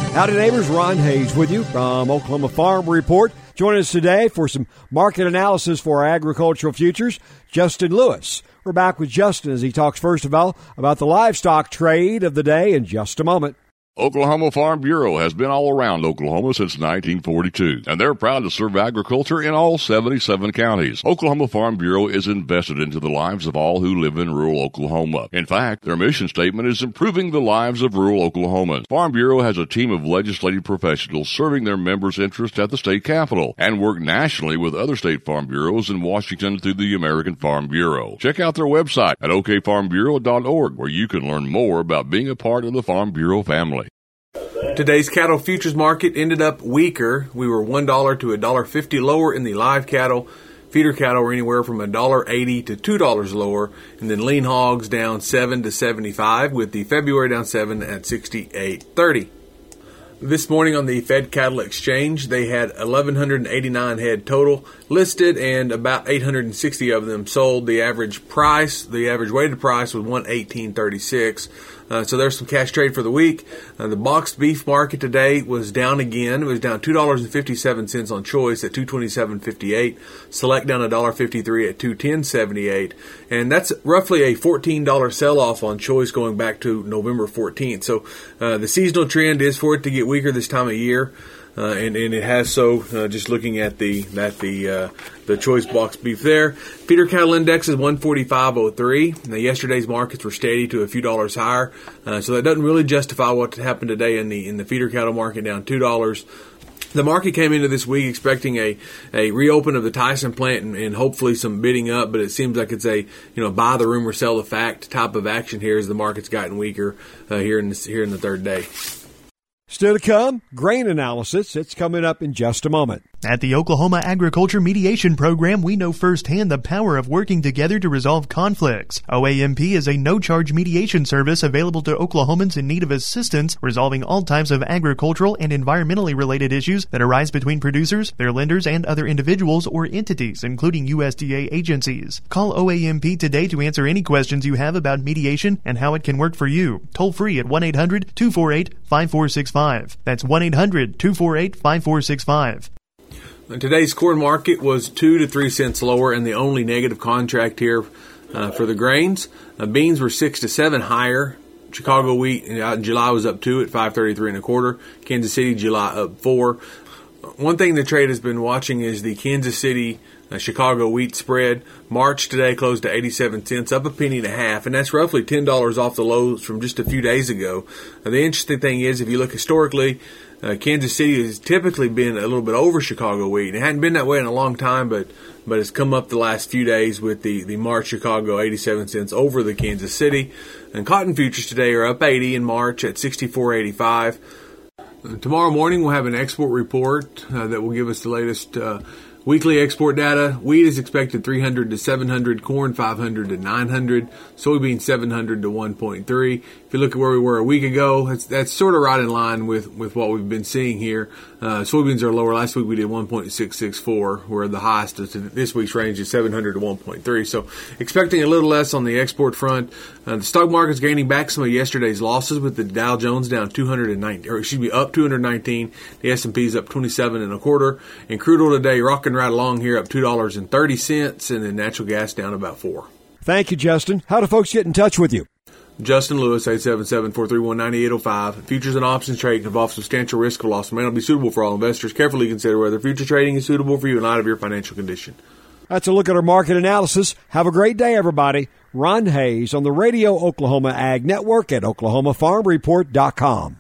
Howdy neighbors, Ron Hayes with you from Oklahoma Farm Report. Joining us today for some market analysis for our agricultural futures, Justin Lewis. We're back with Justin as he talks first of all about the livestock trade of the day in just a moment. Oklahoma Farm Bureau has been all around Oklahoma since 1942, and they're proud to serve agriculture in all 77 counties. Oklahoma Farm Bureau is invested into the lives of all who live in rural Oklahoma. In fact, their mission statement is improving the lives of rural Oklahomans. Farm Bureau has a team of legislative professionals serving their members' interests at the state capitol and work nationally with other state farm bureaus in Washington through the American Farm Bureau. Check out their website at okfarmbureau.org, where you can learn more about being a part of the Farm Bureau family. Today's cattle futures market ended up weaker. We were $1 to $1.50 lower in the live cattle. Feeder cattle were anywhere from $1.80 to $2 lower, and then lean hogs down 7 to 75, with the February down 7 at 68.30. This morning on the Fed Cattle Exchange, they had 1,189 head total listed and about 860 of them sold. The average weighted price was $118.36. So there's some cash trade for the week. The boxed beef market today was down again. It was down $2.57 on choice at $227.58. Select down $1.53 at $210.78. And that's roughly a $14 sell-off on choice going back to November 14th. So the seasonal trend is for it to get weaker this time of year. And it has so. Just looking at the choice box beef there, feeder cattle index is 145.03. Now yesterday's markets were steady to a few dollars higher, so that doesn't really justify what happened today in the feeder cattle market, down $2. The market came into this week expecting a reopen of the Tyson plant and hopefully some bidding up, but it seems like it's a buy the rumor, sell the fact type of action here as the market's gotten weaker here in the third day. Still to come, grain analysis. It's coming up in just a moment. At the Oklahoma Agriculture Mediation Program, we know firsthand the power of working together to resolve conflicts. OAMP is a no-charge mediation service available to Oklahomans in need of assistance resolving all types of agricultural and environmentally related issues that arise between producers, their lenders, and other individuals or entities, including USDA agencies. Call OAMP today to answer any questions you have about mediation and how it can work for you. Toll free at 1-800-248-5465. That's 1-800-248-5465. Today's corn market was 2 to 3 cents lower, and the only negative contract here for the grains. Beans were 6 to 7 higher. Chicago wheat out in July was up 2 at 5.33 1/4. Kansas City July up 4. One thing the trade has been watching is the Kansas City Chicago wheat spread. March today closed to 87 cents, up a penny and a half, and that's roughly $10 off the lows from just a few days ago. The interesting thing is, if you look historically, Kansas City has typically been a little bit over Chicago wheat. It hadn't been that way in a long time, but it's come up the last few days with the March Chicago 87 cents over the Kansas City. And cotton futures today are up 80 in March at 64.85. Tomorrow morning we'll have an export report that will give us the latest weekly export data. Wheat is expected 300 to 700, corn 500 to 900, soybeans 700 to 1.3. If you look at where we were a week ago, that's sort of right in line with what we've been seeing here. Soybeans are lower. Last week we did 1.664, where the highest of this week's range is 700 to 1.3. So expecting a little less on the export front. The stock market's gaining back some of yesterday's losses, with the Dow Jones down up 219. The S&P's up 27 1/4, and crude oil today rocking right along here, up $2.30, and then natural gas down about 4. Thank you, Justin. How do folks get in touch with you? Justin Lewis, 877-431-9805. Futures and options trading involves substantial risk of loss and may not be suitable for all investors. Carefully consider whether future trading is suitable for you in light of your financial condition. That's a look at our market analysis. Have a great day, everybody. Ron Hayes on the Radio Oklahoma Ag Network at oklahomafarmreport.com.